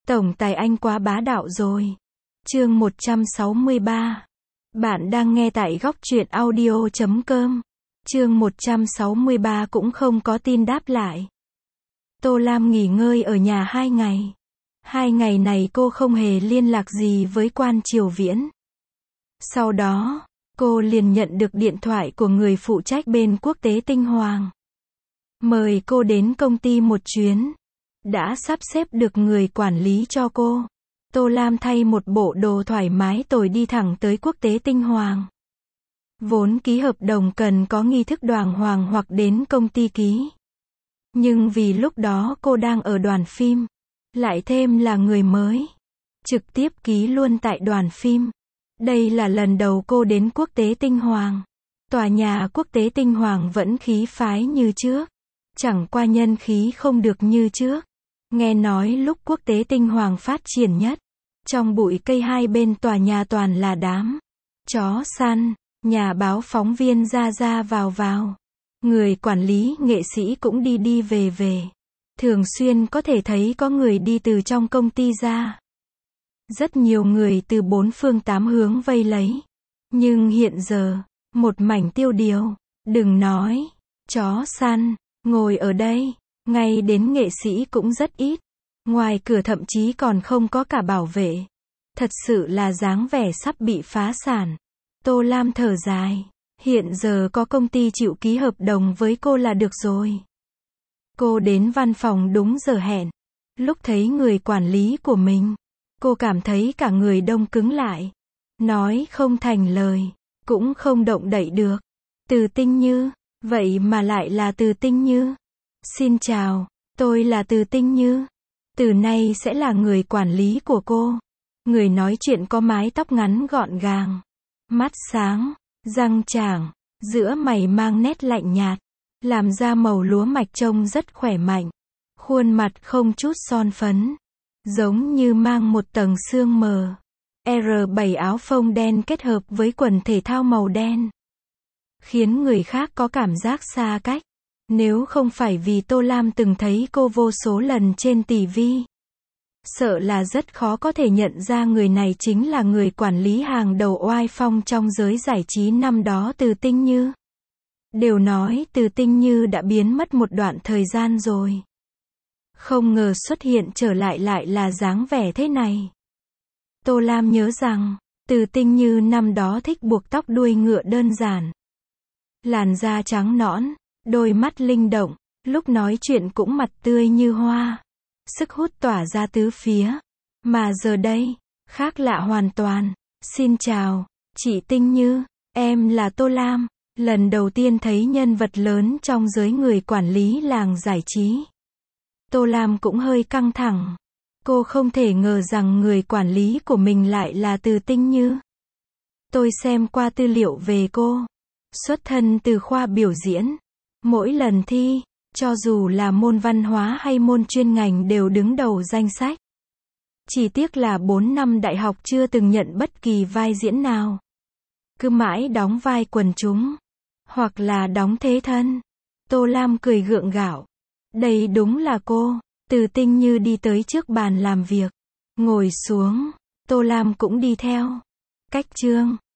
Tổng tài anh quá bá đạo rồi. Chương 163. Bạn đang nghe tại góc truyện audio.com. Chương 163 cũng không có tin đáp lại. Tô Lam nghỉ ngơi ở nhà 2 ngày. 2 ngày này cô không hề liên lạc gì với Quan Triều Viễn. Sau đó, cô liền nhận được điện thoại của người phụ trách bên quốc tế Tinh Hoàng. Mời cô đến công ty một chuyến. Đã sắp xếp được người quản lý cho cô. Tô Lam thay một bộ đồ thoải mái rồi đi thẳng tới quốc tế Tinh Hoàng. Vốn ký hợp đồng cần có nghi thức đàng hoàng hoặc đến công ty ký. Nhưng vì lúc đó cô đang ở đoàn phim, lại thêm là người mới, trực tiếp ký luôn tại đoàn phim. Đây là lần đầu cô đến quốc tế Tinh Hoàng. Tòa nhà quốc tế Tinh Hoàng vẫn khí phái như trước, chẳng qua nhân khí không được như trước. Nghe nói lúc quốc tế Tinh Hoàng phát triển nhất, trong bụi cây hai bên tòa nhà toàn là đám chó săn, nhà báo phóng viên ra ra vào vào. Người quản lý nghệ sĩ cũng đi đi về về. Thường xuyên có thể thấy có người đi từ trong công ty ra. Rất nhiều người từ bốn phương tám hướng vây lấy. Nhưng hiện giờ, một mảnh tiêu điều. Đừng nói, chó săn, ngồi ở đây, ngay đến nghệ sĩ cũng rất ít. Ngoài cửa thậm chí còn không có cả bảo vệ. Thật sự là dáng vẻ sắp bị phá sản. Tô Lam thở dài. Hiện giờ có công ty chịu ký hợp đồng với cô là được rồi. Cô đến văn phòng đúng giờ hẹn. Lúc thấy người quản lý của mình, cô cảm thấy cả người đông cứng lại. Nói không thành lời, cũng không động đậy được. Từ Tinh Như, vậy mà lại là Từ Tinh Như. Xin chào, tôi là Từ Tinh Như. Từ nay sẽ là người quản lý của cô. Người nói chuyện có mái tóc ngắn gọn gàng, mắt sáng, răng tràng, giữa mày mang nét lạnh nhạt, làm da màu lúa mạch trông rất khỏe mạnh. Khuôn mặt không chút son phấn, giống như mang một tầng sương mờ. R7 áo phông đen kết hợp với quần thể thao màu đen, khiến người khác có cảm giác xa cách. Nếu không phải vì Tô Lam từng thấy cô vô số lần trên TV, sợ là rất khó có thể nhận ra người này chính là người quản lý hàng đầu oai phong trong giới giải trí năm đó Từ Tinh Như. Đều nói Từ Tinh Như đã biến mất một đoạn thời gian rồi. Không ngờ xuất hiện trở lại lại là dáng vẻ thế này. Tô Lam nhớ rằng, Từ Tinh Như năm đó thích buộc tóc đuôi ngựa đơn giản. Làn da trắng nõn, đôi mắt linh động, lúc nói chuyện cũng mặt tươi như hoa. Sức hút tỏa ra tứ phía. Mà giờ đây, khác lạ hoàn toàn. Xin chào, chị Tinh Như, em là Tô Lam. Lần đầu tiên thấy nhân vật lớn trong giới người quản lý làng giải trí. Tô Lam cũng hơi căng thẳng. Cô không thể ngờ rằng người quản lý của mình lại là Từ Tinh Như. Tôi xem qua tư liệu về cô. Xuất thân từ khoa biểu diễn. Mỗi lần thi, cho dù là môn văn hóa hay môn chuyên ngành đều đứng đầu danh sách. Chỉ tiếc là 4 năm đại học chưa từng nhận bất kỳ vai diễn nào. Cứ mãi đóng vai quần chúng, hoặc là đóng thế thân. Tô Lam cười gượng gạo. Đây đúng là cô. Từ Tinh Như đi tới trước bàn làm việc, ngồi xuống. Tô Lam cũng đi theo. Cách chương